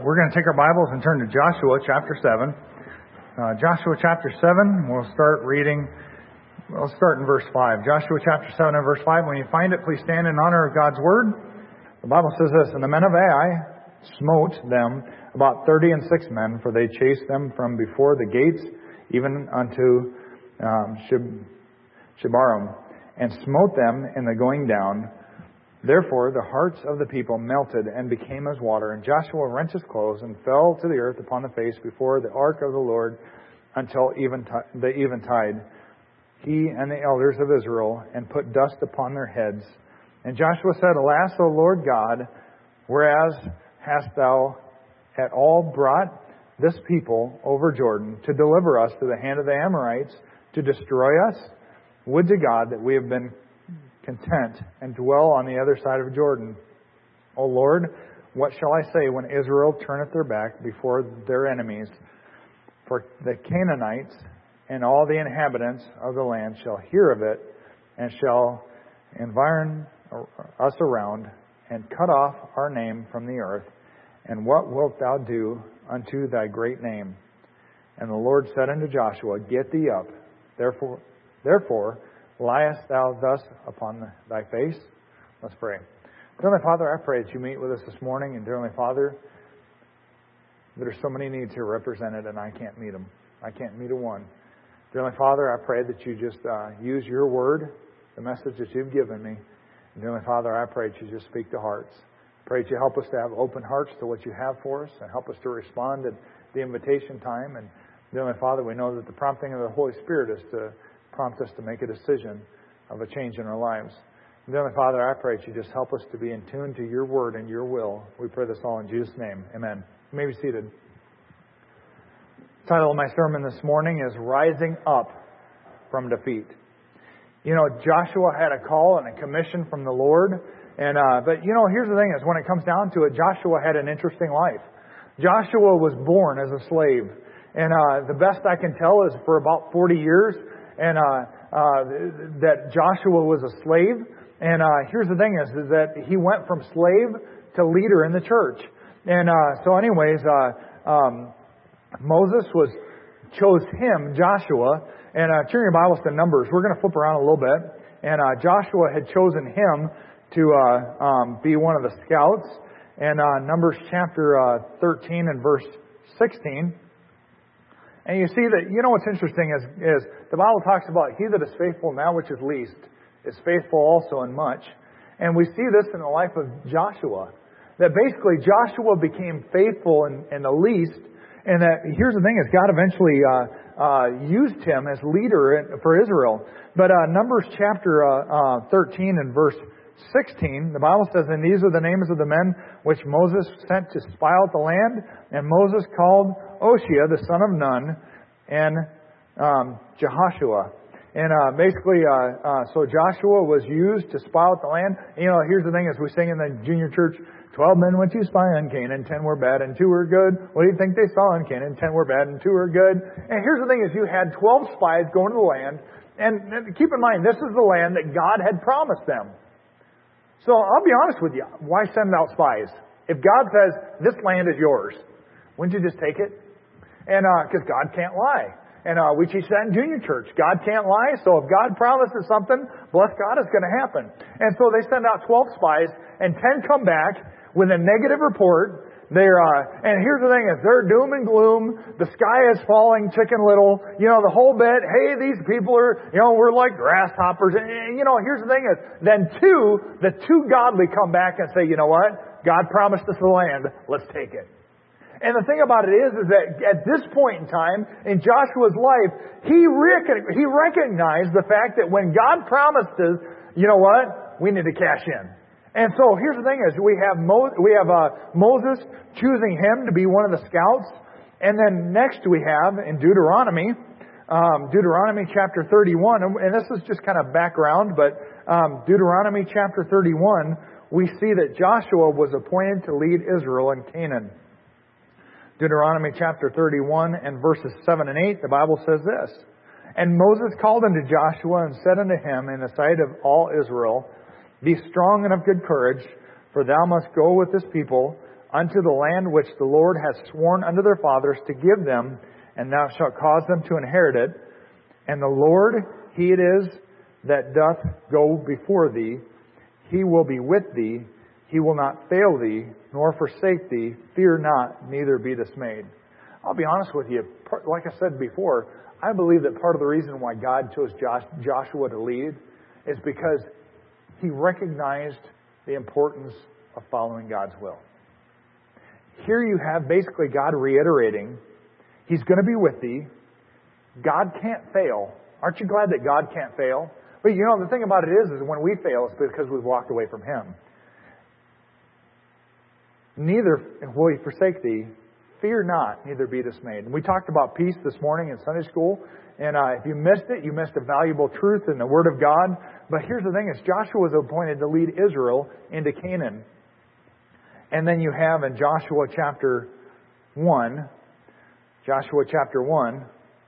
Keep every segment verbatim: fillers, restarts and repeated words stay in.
we're going to take our Bibles and turn to Joshua chapter seven. Uh, Joshua chapter seven, we'll start reading, we'll start in verse five. Joshua chapter seven and verse five. When you find it, please stand in honor of God's Word. The Bible says this, And the men of Ai smote them, about thirty and six men, for they chased them from before the gates, even unto um, Shib- Shibarim, and smote them in the going down. Therefore the hearts of the people melted and became as water. And Joshua rent his clothes and fell to the earth upon the face before the ark of the Lord until even t- the eventide, he and the elders of Israel, and put dust upon their heads. And Joshua said, Alas, O Lord God, whereas hast thou at all brought this people over Jordan to deliver us to the hand of the Amorites, to destroy us? Would to God that we have been content and dwell on the other side of Jordan. O Lord, what shall I say when Israel turneth their back before their enemies? For the Canaanites and all the inhabitants of the land shall hear of it, and shall environ us around, and cut off our name from the earth. And what wilt thou do unto thy great name? And the Lord said unto Joshua, Get thee up, therefore, therefore, liest thou thus upon thy face? Let's pray. Heavenly Father, I pray that you meet with us this morning. And Heavenly Father, there are so many needs here represented, and I can't meet them. I can't meet a one. Heavenly Father, I pray that you just uh, use your word, the message that you've given me. And Heavenly Father, I pray that you just speak to hearts. Pray that you help us to have open hearts to what you have for us, and help us to respond at the invitation time. And Heavenly Father, we know that the prompting of the Holy Spirit is to prompt us to make a decision of a change in our lives. And Heavenly Father, I pray that you just help us to be in tune to your word and your will. We pray this all in Jesus' name. Amen. You may be seated. The title of my sermon this morning is Rising Up from Defeat. You know, Joshua had a call and a commission from the Lord. And uh, but, you know, here's the thing is when it comes down to it, Joshua had an interesting life. Joshua was born as a slave. And uh, the best I can tell is for about forty years, and uh, uh, that Joshua was a slave. And uh, here's the thing is, is that he went from slave to leader in the church. And uh, so anyways, uh, um, Moses was chose him, Joshua. And uh, turn your Bibles to Numbers. We're going to flip around a little bit. And uh, Joshua had chosen him to uh, um, be one of the scouts. And uh, Numbers chapter uh, thirteen and verse sixteen. And you see that, you know what's interesting is, is the Bible talks about he that is faithful in that which is least is faithful also in much. And we see this in the life of Joshua. That basically Joshua became faithful in, in the least. And that here's the thing is God eventually uh, uh, used him as leader for Israel. But uh, Numbers chapter uh, uh, thirteen and verse sixteen, the Bible says, And these are the names of the men which Moses sent to spy out the land. And Moses called Oshea, the son of Nun, and um, Jehoshua. And uh, basically, uh, uh, so Joshua was used to spy out the land. And, you know, here's the thing, as we sing in the junior church, twelve men went to spy on Canaan, ten were bad, and two were good. What do you think they saw in Canaan? Ten were bad, and two were good. And here's the thing, is you had twelve spies going to the land. And keep in mind, this is the land that God had promised them. So I'll be honest with you. Why send out spies? If God says, this land is yours, wouldn't you just take it? And because uh, God can't lie. And uh, we teach that in junior church. God can't lie. So if God promises something, bless God, it's going to happen. And so they send out twelve spies, and ten come back with a negative report. They're, uh, and here's the thing is, they're doom and gloom. The sky is falling, Chicken Little. You know, the whole bit. Hey, these people are, you know, we're like grasshoppers. And, and you know, here's the thing is, then two, the two godly come back and say, you know what? God promised us the land. Let's take it. And the thing about it is, is that at this point in time, in Joshua's life, he, rec- he recognized the fact that when God promised us, you know what? We need to cash in. And so here's the thing is, we have Mo- we have uh, Moses choosing him to be one of the scouts. And then next we have in Deuteronomy, um, Deuteronomy chapter thirty-one, and this is just kind of background, but um, Deuteronomy chapter thirty-one, we see that Joshua was appointed to lead Israel in Canaan. Deuteronomy chapter thirty-one and verses seven and eight, the Bible says this. And Moses called unto Joshua and said unto him in the sight of all Israel, Be strong and of good courage, for thou must go with this people unto the land which the Lord hath sworn unto their fathers to give them, and thou shalt cause them to inherit it. And the Lord, He it is that doth go before thee. He will be with thee. He will not fail thee, nor forsake thee. Fear not, neither be dismayed. I'll be honest with you. Like I said before, I believe that part of the reason why God chose Joshua to lead is because he recognized the importance of following God's will. Here you have basically God reiterating, He's going to be with thee. God can't fail. Aren't you glad that God can't fail? But you know, the thing about it is, is when we fail, it's because we've walked away from Him. Neither will He forsake thee. Fear not, neither be dismayed. And we talked about peace this morning in Sunday school. And uh, if you missed it, you missed a valuable truth in the Word of God. But here's the thing, is Joshua was appointed to lead Israel into Canaan. And then you have in Joshua chapter one, Joshua chapter one,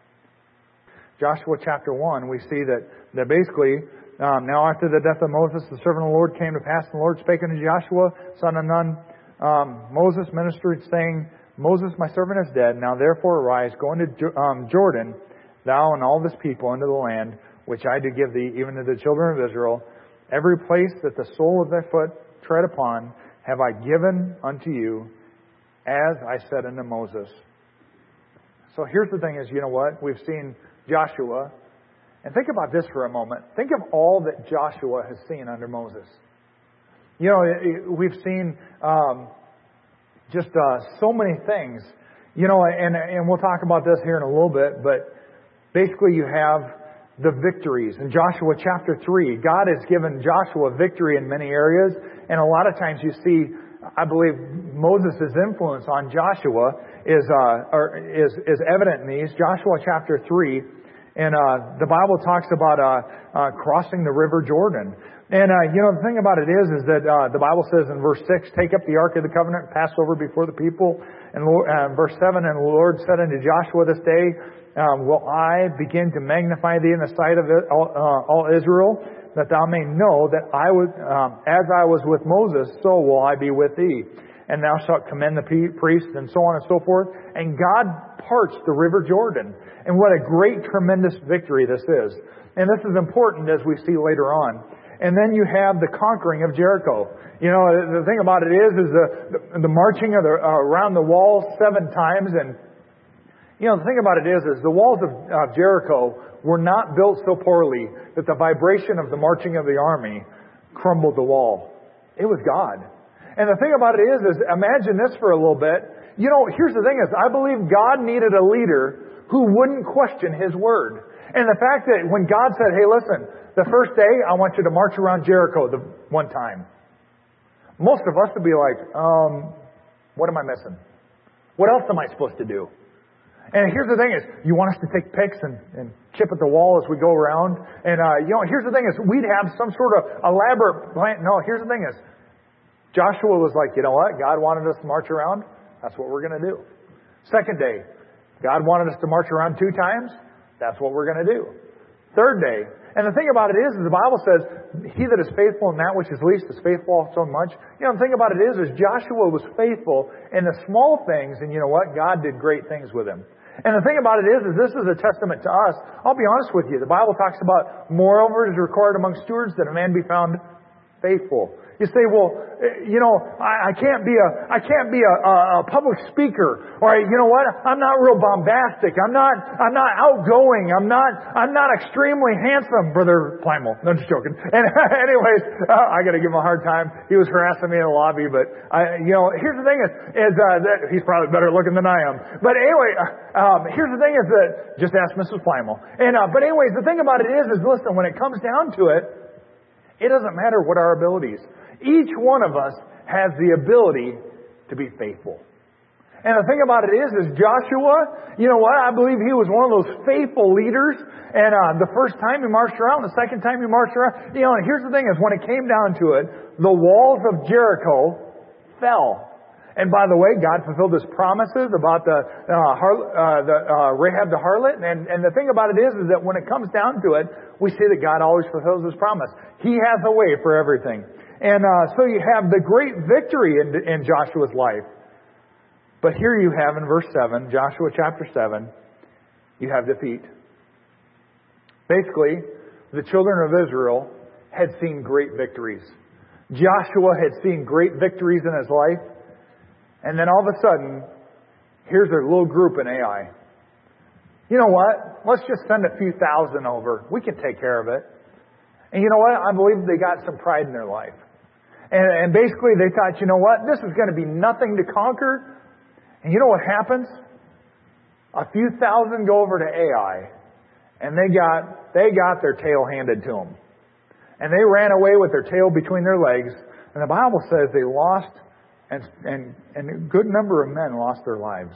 Joshua chapter one, we see that, that basically, um, now after the death of Moses, the servant of the Lord came to pass, and the Lord spake unto Joshua, son of Nun, um, Moses ministered, saying, Moses, my servant, is dead. Now therefore arise, go into um, Jordan, thou and all this people, into the land which I do give thee, even to the children of Israel. Every place that the sole of thy foot tread upon have I given unto you, as I said unto Moses. So here's the thing is, you know what? We've seen Joshua. And think about this for a moment. Think of all that Joshua has seen under Moses. You know, we've seen um, just uh, so many things. You know, and, and we'll talk about this here in a little bit, but basically you have the victories. In Joshua chapter three, God has given Joshua victory in many areas, and a lot of times you see, I believe, Moses' influence on Joshua is uh, or is is evident in these. Joshua chapter three, and uh, the Bible talks about uh, uh, crossing the river Jordan. And uh, you know, the thing about it is, is that uh, the Bible says in verse six, take up the ark of the covenant, pass over before the people. And uh, verse seven, and the Lord said unto Joshua this day, um, will I begin to magnify thee in the sight of all, uh, all Israel, that thou may know that I was, um, as I was with Moses, so will I be with thee. And thou shalt commend the priests, and so on and so forth. And God parts the river Jordan. And what a great, tremendous victory this is. And this is important as we see later on. And then you have the conquering of Jericho. You know, the thing about it is, is the, the, the marching of the, uh, around the walls seven times. And, you know, the thing about it is, is the walls of uh, Jericho were not built so poorly that the vibration of the marching of the army crumbled the wall. It was God. And the thing about it is, is imagine this for a little bit. You know, here's the thing is, I believe God needed a leader who wouldn't question His word. And the fact that when God said, hey, listen, the first day, I want you to march around Jericho the one time. Most of us would be like, um, what am I missing? What else am I supposed to do? And here's the thing is, you want us to take pics and, and chip at the wall as we go around? And, uh, you know, here's the thing is, we'd have some sort of elaborate plan. No, here's the thing is, Joshua was like, you know what? God wanted us to march around. That's what we're going to do. Second day, God wanted us to march around two times. That's what we're going to do. Third day. And the thing about it is, is the Bible says, he that is faithful in that which is least is faithful so much. You know, the thing about it is, is Joshua was faithful in the small things, and you know what? God did great things with him. And the thing about it is, is this is a testament to us. I'll be honest with you. The Bible talks about, moreover, it is required among stewards that a man be found faithful. You say, well, you know, I, I can't be a, I can't be a, a, a public speaker, or you know what? I'm not real bombastic. I'm not, I'm not outgoing. I'm not, I'm not extremely handsome, Brother Plymel. No, I'm just joking. And anyways, uh, I got to give him a hard time. He was harassing me in the lobby, but I, you know, here's the thing is, is uh, that he's probably better looking than I am. But anyway, um, here's the thing is that just ask Missus Plymel. And uh, but anyways, the thing about it is, is listen, when it comes down to it, it doesn't matter what our abilities. Each one of us has the ability to be faithful. And the thing about it is, is Joshua, you know what? I believe he was one of those faithful leaders. And uh, the first time he marched around, the second time he marched around, you know, and here's the thing is, when it came down to it, the walls of Jericho fell. And by the way, God fulfilled His promises about the uh, har- uh, the uh, Rahab the harlot. And, and the thing about it is, is that when it comes down to it, we see that God always fulfills His promise. He has a way for everything. And uh, so you have the great victory in, in Joshua's life. But here you have in verse seven, Joshua chapter seven, you have defeat. Basically, the children of Israel had seen great victories. Joshua had seen great victories in his life. And then all of a sudden, here's a little group in Ai. You know what? Let's just send a few thousand over. We can take care of it. And you know what? I believe they got some pride in their life. And, and basically they thought, you know what? This is going to be nothing to conquer. And you know what happens? A few thousand go over to Ai. And they got, they got their tail handed to them. And they ran away with their tail between their legs. And the Bible says they lost, and, and, and a good number of men lost their lives.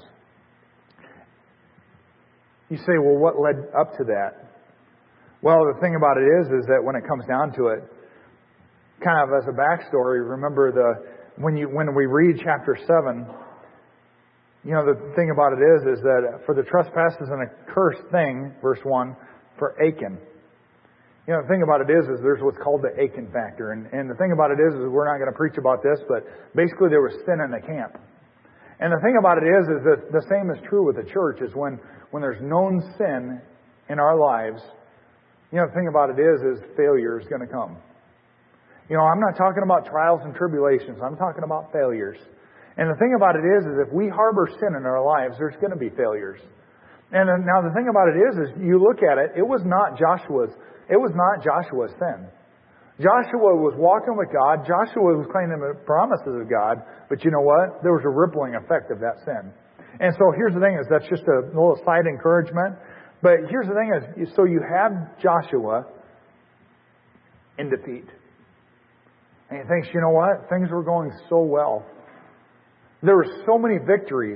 You say, well, what led up to that? Well, the thing about it is, is that when it comes down to it, kind of as a backstory, remember the, when you, when we read chapter seven, you know, the thing about it is, is that for the trespasses and accursed thing, verse one, for Achan. You know, the thing about it is, is there's what's called the Achan factor. And, and the thing about it is, is we're not going to preach about this, but basically there was sin in the camp. And the thing about it is, is that the same is true with the church, is when, when there's known sin in our lives, you know, the thing about it is, is failure is going to come. You know, I'm not talking about trials and tribulations. I'm talking about failures. And the thing about it is, is if we harbor sin in our lives, there's going to be failures. And now the thing about it is, is you look at it, it was not Joshua's, it was not Joshua's sin. Joshua was walking with God. Joshua was claiming the promises of God. But you know what? There was a rippling effect of that sin. And so here's the thing is, that's just a little side encouragement. But here's the thing is, so you have Joshua in defeat. And he thinks, you know what? Things were going so well. There were so many victories.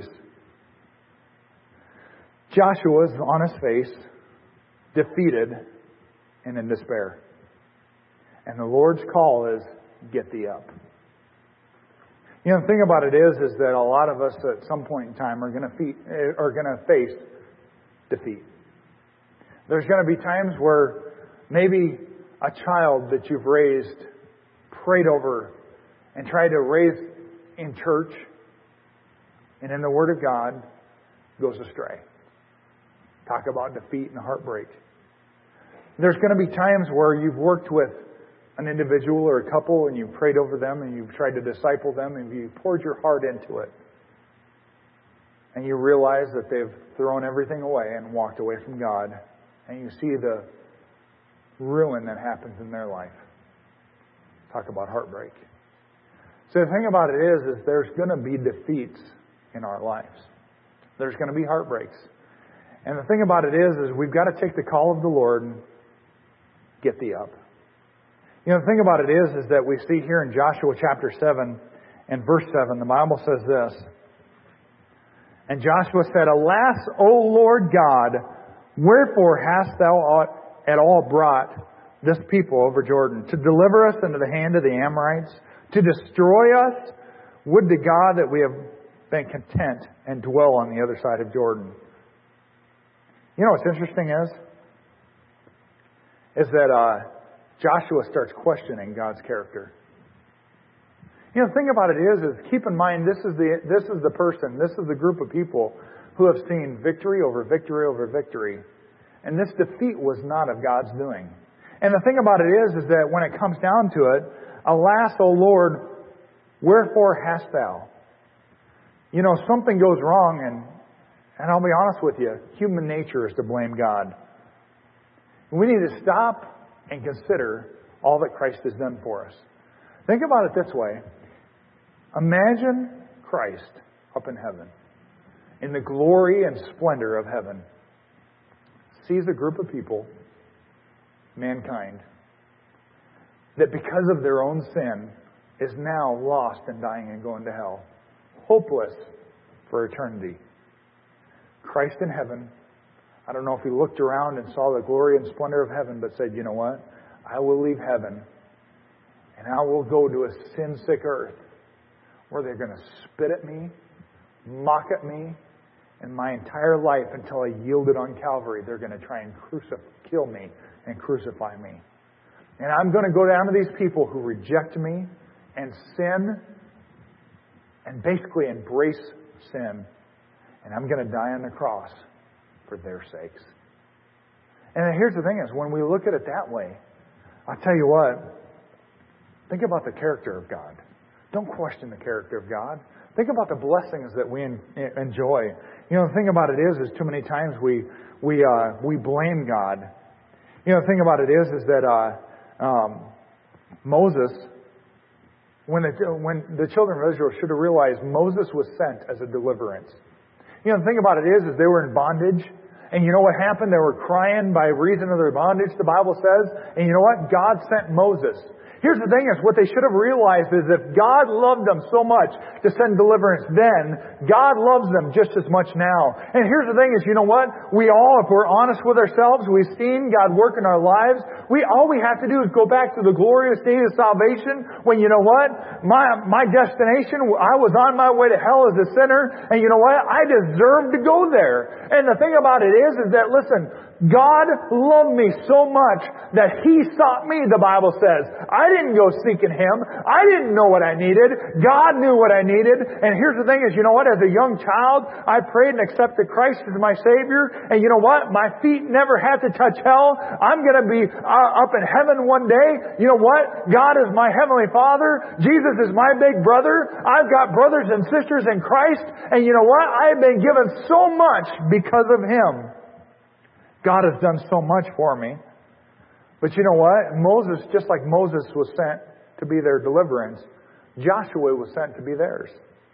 Joshua's on his face, defeated and in despair. And the Lord's call is, get thee up. You know, the thing about it is, is that a lot of us at some point in time are going to fe- are going to face defeat. There's going to be times where maybe a child that you've raised, prayed over, and tried to raise in church and in the Word of God goes astray. Talk about defeat and heartbreak. There's going to be times where you've worked with an individual or a couple and you've prayed over them and you've tried to disciple them and you've poured your heart into it. And you realize that they've thrown everything away and walked away from God. And you see the ruin that happens in their life. Talk about heartbreak. So the thing about it is, is there's going to be defeats in our lives. There's going to be heartbreaks. And the thing about it is, is we've got to take the call of the Lord and get thee up. You know, the thing about it is, is that we see here in Joshua chapter seven and verse seven, the Bible says this. And Joshua said, Alas, O Lord God, wherefore hast thou at all brought this people over Jordan, to deliver us into the hand of the Amorites, to destroy us? Would to God that we have been content and dwell on the other side of Jordan. You know what's interesting is, is that uh, Joshua starts questioning God's character. You know, the thing about it is, is keep in mind, this is the this is the person, this is the group of people who have seen victory over victory over victory. And this defeat was not of God's doing. And the thing about it is, is that when it comes down to it, alas, O Lord, wherefore hast thou? You know, something goes wrong, and, and I'll be honest with you, human nature is to blame God. We need to stop and consider all that Christ has done for us. Think about it this way. Imagine Christ up in heaven, in the glory and splendor of heaven, sees a group of people, mankind, that because of their own sin is now lost and dying and going to hell, hopeless for eternity. Christ in heaven, I don't know if he looked around and saw the glory and splendor of heaven, but said, you know what? I will leave heaven and I will go to a sin-sick earth where they're going to spit at me, mock at me, and my entire life until I yield it on Calvary, they're going to try and crucify, kill me and crucify me. And I'm going to go down to these people who reject me and sin and basically embrace sin, and I'm going to die on the cross for their sakes. And here's the thing is, when we look at it that way, I'll tell you what, think about the character of God. Don't question the character of God. Think about the blessings that we enjoy. You know, the thing about it is, is too many times we we uh, we blame God. You know, the thing about it is, is that uh, um, Moses, when the when the children of Israel should have realized Moses was sent as a deliverance. You know, the thing about it is, is they were in bondage. And you know what happened? They were crying by reason of their bondage, the Bible says. And you know what? God sent Moses. Here's the thing is, what they should have realized is if God loved them so much to send deliverance then, God loves them just as much now. And here's the thing is, you know what? We all, if we're honest with ourselves, we've seen God work in our lives. We, all we have to do is go back to the glorious day of salvation when, you know what? My, my destination, I was on my way to hell as a sinner, and you know what? I deserved to go there. And the thing about it is, is that, listen, God loved me so much that He sought me, the Bible says. I didn't go seeking Him. I didn't know what I needed. God knew what I needed. And here's the thing is, you know what? As a young child, I prayed and accepted Christ as my Savior. And you know what? My feet never had to touch hell. I'm going to be uh, up in heaven one day. You know what? God is my Heavenly Father. Jesus is my big brother. I've got brothers and sisters in Christ. And you know what? I have been given so much because of Him. God has done so much for me. But you know what? Moses, just like Moses was sent to be their deliverance, Joshua was sent to be theirs.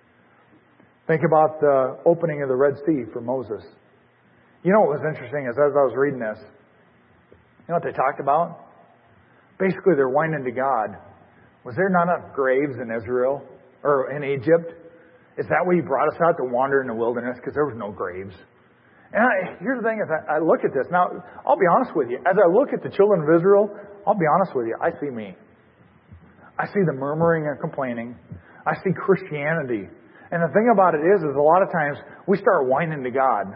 Think about the opening of the Red Sea for Moses. You know what was interesting is as I was reading this, you know what they talked about? Basically, they're whining to God. Was there not enough graves in Israel or in Egypt? Is that why He brought us out to wander in the wilderness? Because there was no graves. And I, here's the thing is, I, I look at this. Now, I'll be honest with you. As I look at the children of Israel, I'll be honest with you. I see me. I see the murmuring and complaining. I see Christianity. And the thing about it is, is a lot of times we start whining to God.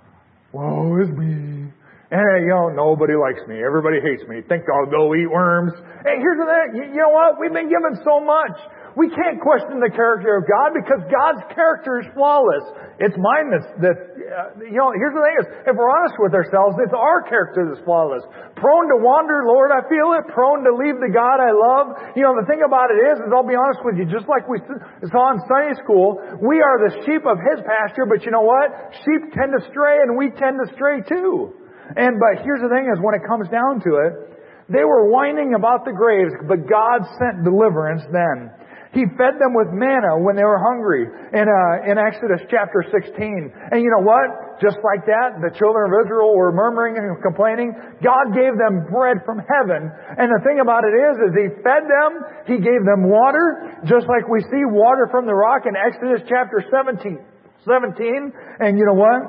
Woe is me. And, you know, nobody likes me. Everybody hates me. Think I'll go eat worms. Hey, here's the thing. You, you know what? We've been given so much. We can't question the character of God because God's character is flawless. It's mine that's, that's uh, you know, here's the thing is, if we're honest with ourselves, it's our character that's flawless. Prone to wander, Lord, I feel it. Prone to leave the God I love. You know, the thing about it is, is I'll be honest with you, just like we saw in Sunday school, we are the sheep of His pasture, but you know what? Sheep tend to stray and we tend to stray too. And, but here's the thing is, when it comes down to it, they were whining about the graves, but God sent deliverance then. He fed them with manna when they were hungry in, uh, in Exodus chapter sixteen. And you know what? Just like that, the children of Israel were murmuring and complaining. God gave them bread from heaven. And the thing about it is, is He fed them. He gave them water, just like we see water from the rock in Exodus chapter seventeen. seventeen. And you know what?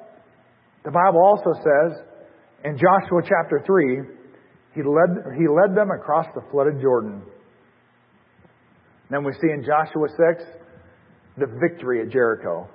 The Bible also says in Joshua chapter three, He led, He led them across the flooded Jordan. Then we see in Joshua six, the victory at Jericho.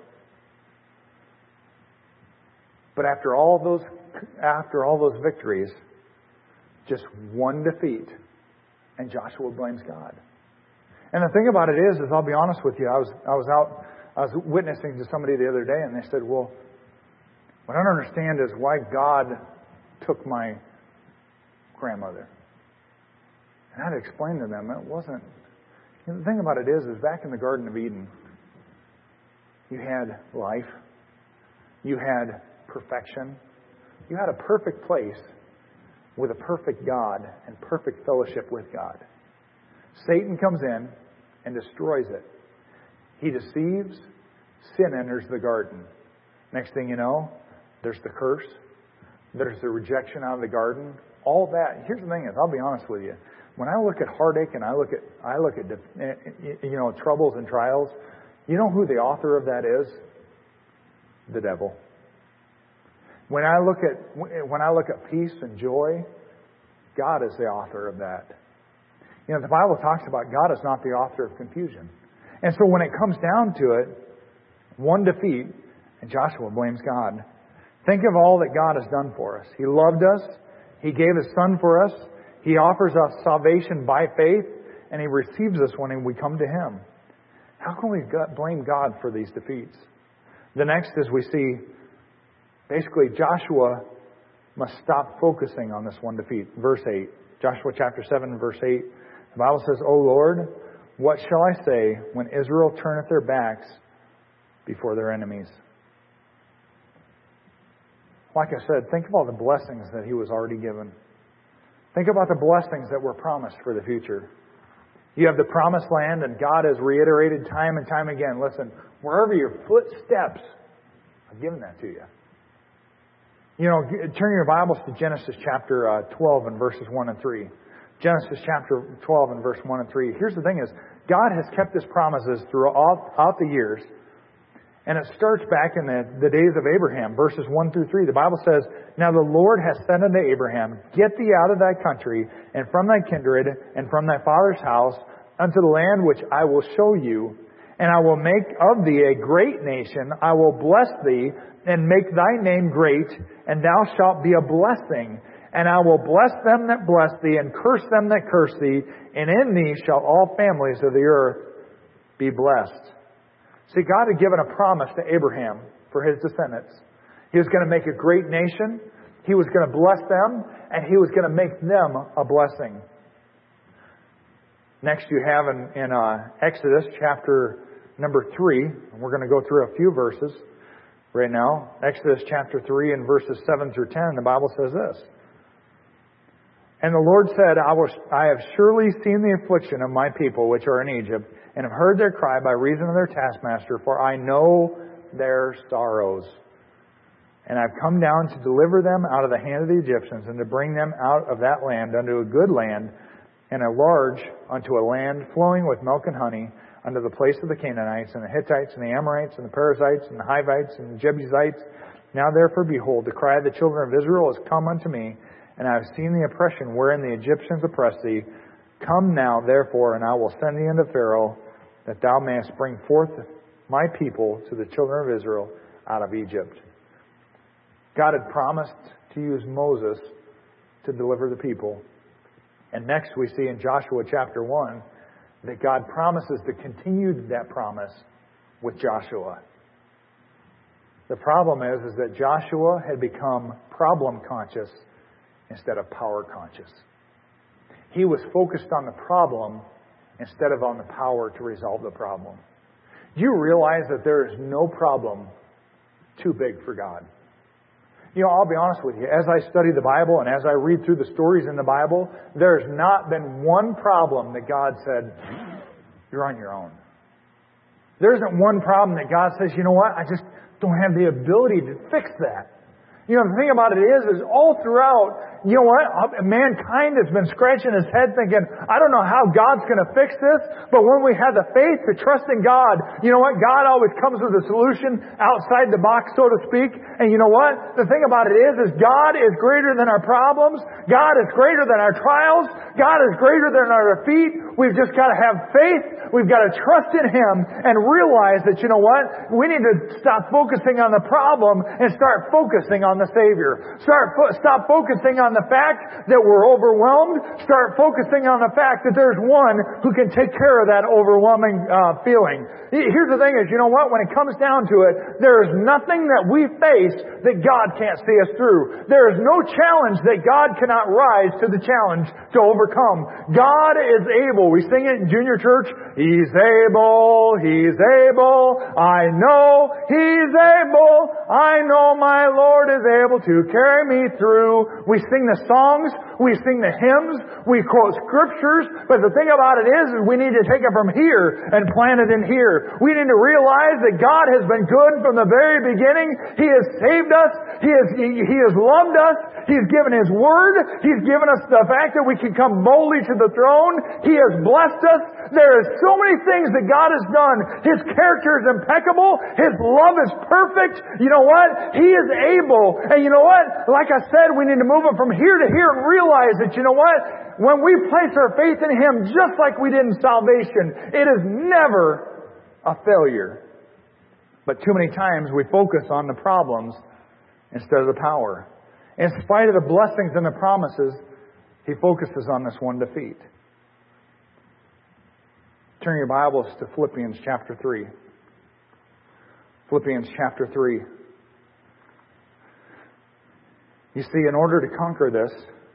But after all those, after all those victories, just one defeat, and Joshua blames God. And the thing about it is, is I'll be honest with you, I was, I was out, I was witnessing to somebody the other day, and they said, well, what I don't understand is why God took my grandmother. And I had to explain to them, it wasn't. You know, the thing about it is, is back in the Garden of Eden, you had life, you had perfection, you had a perfect place with a perfect God and perfect fellowship with God. Satan comes in and destroys it. He deceives, sin enters the garden. Next thing you know, there's the curse, there's the rejection out of the garden, all that. Here's the thing is, I'll be honest with you. When I look at heartache and I look at I look at you know troubles and trials, you know who the author of that is? The devil. When I look at when I look at peace and joy, God is the author of that. You know, the Bible talks about God is not the author of confusion. And so when it comes down to it, one defeat, and Joshua blames God. Think of all that God has done for us. He loved us. He gave His Son for us. He offers us salvation by faith, and He receives us when we come to Him. How can we blame God for these defeats? The next is we see basically Joshua must stop focusing on this one defeat. Verse eight. Joshua chapter seven, verse eight. The Bible says, O Lord, what shall I say when Israel turneth their backs before their enemies? Like I said, think of all the blessings that he was already given. Think about the blessings that were promised for the future. You have the promised land, and God has reiterated time and time again, listen, wherever your foot steps, I've given that to you. You know, turn your Bibles to Genesis chapter uh, twelve and verses one and three. Genesis chapter twelve and verse one and three. Here's the thing is, God has kept His promises throughout, throughout the years. And it starts back in the, the days of Abraham, verses one through three. The Bible says, Now the Lord has said unto Abraham, Get thee out of thy country, and from thy kindred, and from thy father's house, unto the land which I will show you. And I will make of thee a great nation. I will bless thee, and make thy name great, and thou shalt be a blessing. And I will bless them that bless thee, and curse them that curse thee. And in thee shall all families of the earth be blessed. See, God had given a promise to Abraham for his descendants. He was going to make a great nation. He was going to bless them, and He was going to make them a blessing. Next you have in, in uh, Exodus chapter number three, and we're going to go through a few verses right now. Exodus chapter three and verses seven through ten, the Bible says this. And the Lord said, I, will, I have surely seen the affliction of my people which are in Egypt, and have heard their cry by reason of their taskmaster, for I know their sorrows. And I've come down to deliver them out of the hand of the Egyptians, and to bring them out of that land unto a good land, and a large unto a land flowing with milk and honey, unto the place of the Canaanites, and the Hittites, and the Amorites, and the Perizzites, and the Hivites, and the Jebusites. Now therefore, behold, the cry of the children of Israel has come unto me, and I have seen the oppression wherein the Egyptians oppress thee. Come now, therefore, and I will send thee unto Pharaoh, that thou mayest bring forth my people to the children of Israel out of Egypt. God had promised to use Moses to deliver the people. And next we see in Joshua chapter one that God promises to continue that promise with Joshua. The problem is, is that Joshua had become problem conscious instead of power conscious. He was focused on the problem instead of on the power to resolve the problem. Do you realize that there is no problem too big for God? You know, I'll be honest with you. As I study the Bible and as I read through the stories in the Bible, there's not been one problem that God said, you're on your own. There isn't one problem that God says, you know what, I just don't have the ability to fix that. You know, the thing about it is, is all throughout, you know what, mankind has been scratching his head thinking, I don't know how God's going to fix this, but when we have the faith to trust in God, you know what, God always comes with a solution outside the box, so to speak. And you know what, the thing about it is, is God is greater than our problems. God is greater than our trials. God is greater than our defeat. We've just got to have faith. We've got to trust in Him and realize that, you know what, we need to stop focusing on the problem and start focusing on the Savior. Start fo- stop focusing on the fact that we're overwhelmed. Start focusing on the fact that there's one who can take care of that overwhelming uh, feeling. Here's the thing is, you know what, when it comes down to it, there is nothing that we face that God can't see us through. There is no challenge that God cannot rise to the challenge to overcome. God is able. We sing it in junior church. He's able. He's able. I know He's able. I know my Lord is able to carry me through. We sing the songs. We sing the hymns. We quote scriptures. But the thing about it is, is we need to take it from here and plant it in here. We need to realize that God has been good from the very beginning. He has saved us. He has, he, he has loved us. He's given His Word. He's given us the fact that we can come boldly to the throne. He has blessed us. There are so many things that God has done. His character is impeccable. His love is perfect. You know what? He is able. And you know what? Like I said, we need to move it from here to here and realize that, you know what? When we place our faith in Him, just like we did in salvation, it is never a failure. But too many times we focus on the problems instead of the power. In spite of the blessings and the promises, he focuses on this one defeat. Turn your Bibles to Philippians chapter three. Philippians chapter three. You see, in order to conquer this,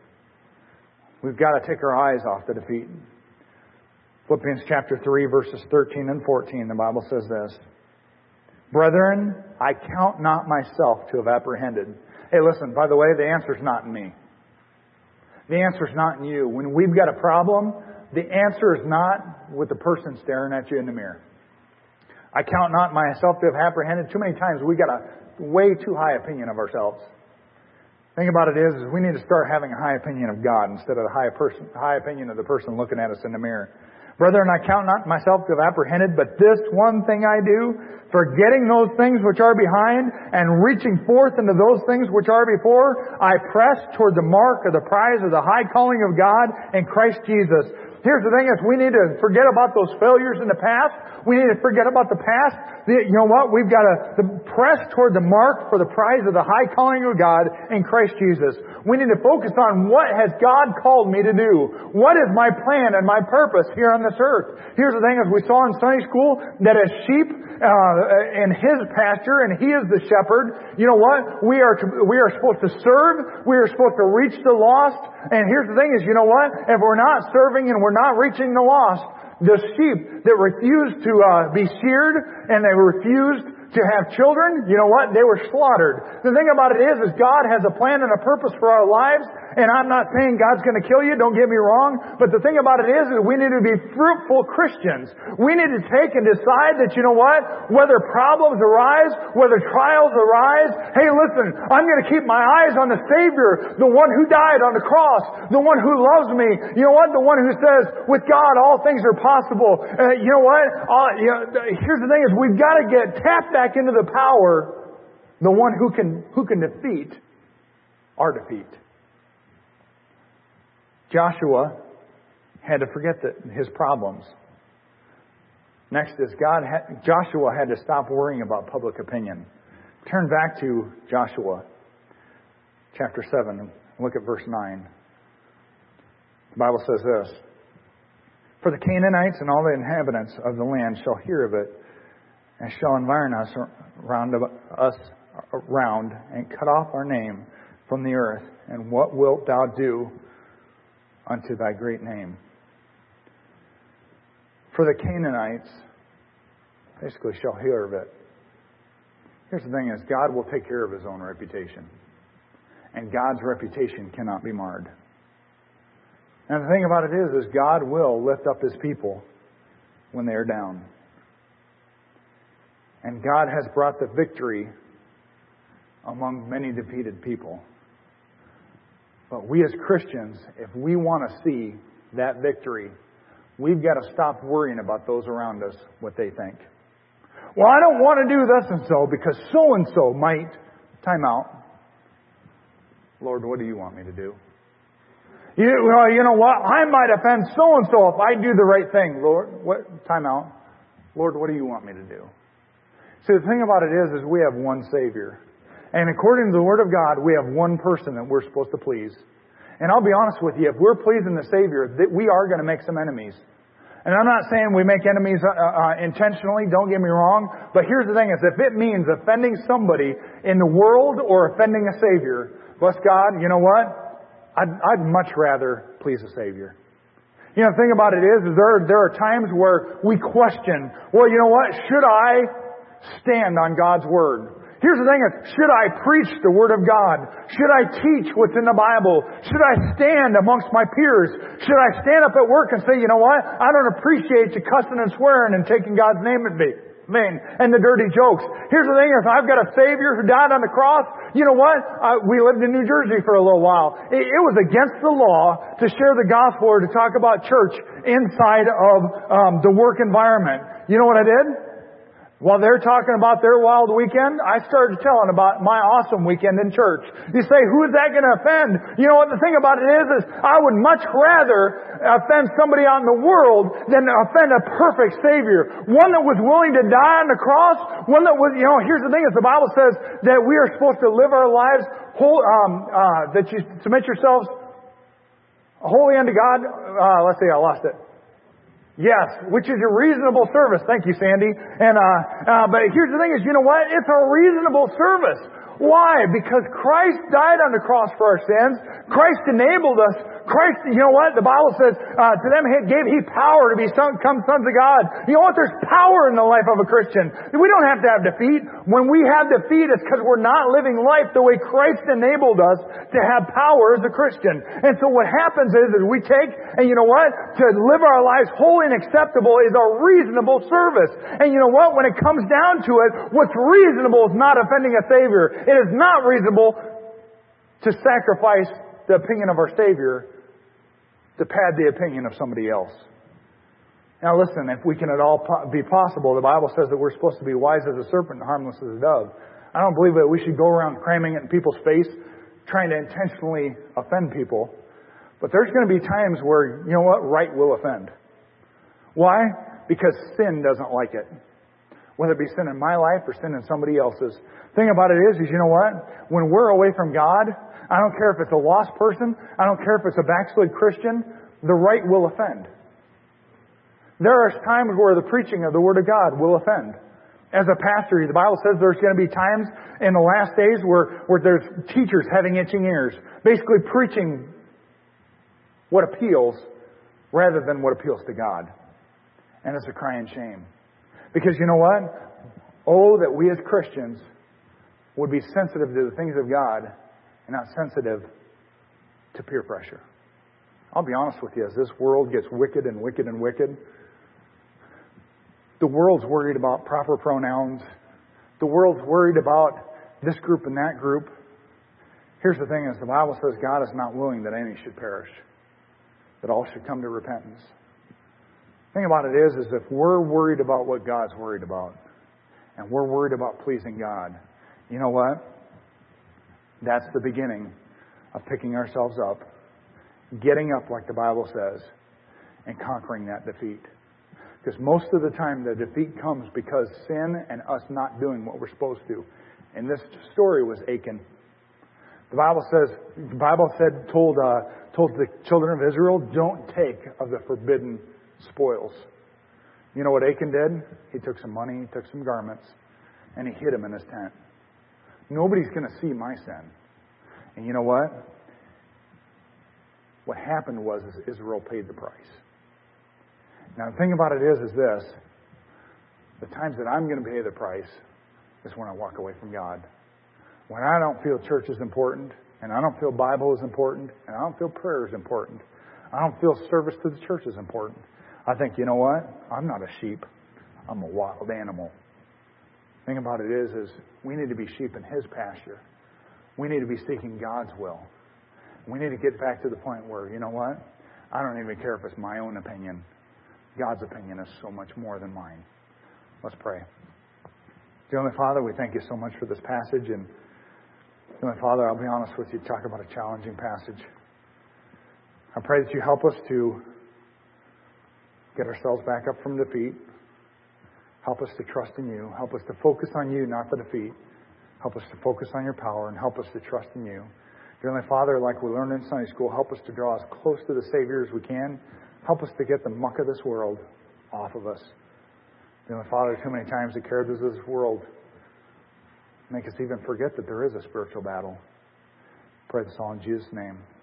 we've got to take our eyes off the defeat. Philippians chapter three, verses thirteen and fourteen, the Bible says this. Brethren, I count not myself to have apprehended. Hey, listen, by the way, the answer's not in me. The answer's not in you. When we've got a problem, the answer is not with the person staring at you in the mirror. I count not myself to have apprehended. Too many times we got a way too high opinion of ourselves. The thing about it is, is we need to start having a high opinion of God instead of a high, person, high opinion of the person looking at us in the mirror. Brethren, I count not myself to have apprehended, but this one thing I do, forgetting those things which are behind and reaching forth into those things which are before, I press toward the mark of the prize of the high calling of God in Christ Jesus. Here's the thing is we need to forget about those failures in the past. We need to forget about the past. You know what? We've got to press toward the mark for the prize of the high calling of God in Christ Jesus. We need to focus on what has God called me to do. What is my plan and my purpose here on this earth? Here's the thing, as we saw in Sunday school, that as sheep uh, in His pasture and He is the shepherd, you know what? We are to, we are supposed to serve. We are supposed to reach the lost. And here's the thing is, you know what? If we're not serving and we're not reaching the lost, the sheep that refused to uh, be sheared and they refused to have children, you know what? They were slaughtered. The thing about it is, is God has a plan and a purpose for our lives. And I'm not saying God's going to kill you. Don't get me wrong. But the thing about it is, is we need to be fruitful Christians. We need to take and decide that, you know what? Whether problems arise, whether trials arise, hey, listen, I'm going to keep my eyes on the Savior, the one who died on the cross, the one who loves me. You know what? The one who says, with God, all things are possible. Uh, you know what? Uh, you know, here's the thing is, we've got to get tapped back into the power, the one who can, who can defeat our defeat. Joshua had to forget the, his problems. Next is God. Had, Joshua had to stop worrying about public opinion. Turn back to Joshua chapter seven and look at verse nine. The Bible says this. For the Canaanites and all the inhabitants of the land shall hear of it, and shall environ us round us round, and cut off our name from the earth. And what wilt thou do unto thy great name? For the Canaanites basically shall hear of it. Here's the thing is, God will take care of His own reputation. And God's reputation cannot be marred. And the thing about it is, is God will lift up His people when they are down. And God has brought the victory among many defeated people. But we as Christians, if we want to see that victory, we've got to stop worrying about those around us, what they think. Well, I don't want to do this and so because so-and-so might. Time out. Lord, what do you want me to do? You, well, you know what? I might offend so-and-so if I do the right thing. Lord, what? Time out. Lord, what do you want me to do? See, the thing about it is, is we have one Savior. And according to the Word of God, we have one person that we're supposed to please. And I'll be honest with you, if we're pleasing the Savior, that we are going to make some enemies. And I'm not saying we make enemies uh, uh, intentionally, don't get me wrong. But here's the thing is, if it means offending somebody in the world or offending a Savior, bless God, you know what? I'd, I'd much rather please the Savior. You know, the thing about it is, is there, there are times where we question, well, you know what? Should I stand on God's Word? Here's the thing is, should I preach the Word of God? Should I teach what's in the Bible? Should I stand amongst my peers? Should I stand up at work and say, you know what? I don't appreciate you cussing and swearing and taking God's name in vain and the dirty jokes. Here's the thing is, I've got a Savior who died on the cross. You know what? Uh, we lived in New Jersey for a little while. It, it was against the law to share the gospel or to talk about church inside of um, the work environment. You know what I did? While they're talking about their wild weekend, I started telling about my awesome weekend in church. You say, who is that going to offend? You know what the thing about it is, is I would much rather offend somebody out in the world than offend a perfect Savior. One that was willing to die on the cross. One that was, you know, here's the thing is the Bible says that we are supposed to live our lives whole, um, uh, that you submit yourselves wholly unto God. Uh, let's see, I lost it. Yes, which is a reasonable service. Thank you, Sandy. And uh, uh, but here's the thing: is you know what? It's a reasonable service. Why? Because Christ died on the cross for our sins. Christ enabled us. Christ, you know what? The Bible says, uh, to them he gave He power to become sons of God. You know what? There's power in the life of a Christian. We don't have to have defeat. When we have defeat, it's because we're not living life the way Christ enabled us to have power as a Christian. And so what happens is, is we take, and you know what? To live our lives holy and acceptable is a reasonable service. And you know what? When it comes down to it, what's reasonable is not offending a Savior. It is not reasonable to sacrifice the opinion of our Savior to pad the opinion of somebody else. Now listen, if we can at all po- be possible, the Bible says that we're supposed to be wise as a serpent and harmless as a dove. I don't believe that we should go around cramming it in people's face, trying to intentionally offend people. But there's going to be times where, you know what, right will offend. Why? Because sin doesn't like it. Whether it be sin in my life or sin in somebody else's. The thing about it is, is you know what? When we're away from God, I don't care if it's a lost person. I don't care if it's a backslid Christian. The right will offend. There are times where the preaching of the Word of God will offend. As a pastor, the Bible says there's going to be times in the last days where, where there's teachers having itching ears. Basically preaching what appeals rather than what appeals to God. And it's a crying shame. Because you know what? Oh, that we as Christians would be sensitive to the things of God and not sensitive to peer pressure. I'll be honest with you, as this world gets wicked and wicked and wicked, the world's worried about proper pronouns. The world's worried about this group and that group. Here's the thing is, the Bible says God is not willing that any should perish, that all should come to repentance. The thing about it is, is if we're worried about what God's worried about, and we're worried about pleasing God, you know what? That's the beginning of picking ourselves up, getting up like the Bible says, and conquering that defeat. Because most of the time the defeat comes because sin and us not doing what we're supposed to. And this story was Achan. The Bible says, the Bible said, told, uh, told the children of Israel, don't take of the forbidden spoils. You know what Achan did? He took some money, he took some garments, and he hid them in his tent. Nobody's going to see my sin. And you know what? What happened was is Israel paid the price. Now the thing about it is, is this. The times that I'm going to pay the price is when I walk away from God. When I don't feel church is important, and I don't feel Bible is important, and I don't feel prayer is important. I don't feel service to the church is important. I think, you know what? I'm not a sheep. I'm a wild animal. The thing about it is, is we need to be sheep in His pasture. We need to be seeking God's will. We need to get back to the point where, you know what? I don't even care if it's my own opinion. God's opinion is so much more than mine. Let's pray. Dear Heavenly Father, we thank You so much for this passage. And Heavenly Father, I'll be honest with you, talk about a challenging passage. I pray that You help us to get ourselves back up from defeat. Help us to trust in You. Help us to focus on You, not the defeat. Help us to focus on Your power and help us to trust in You. Dear Heavenly Father, like we learned in Sunday school, help us to draw as close to the Savior as we can. Help us to get the muck of this world off of us. Dear Heavenly Father, too many times the cares of this world make us even forget that there is a spiritual battle. Pray this all in Jesus' name.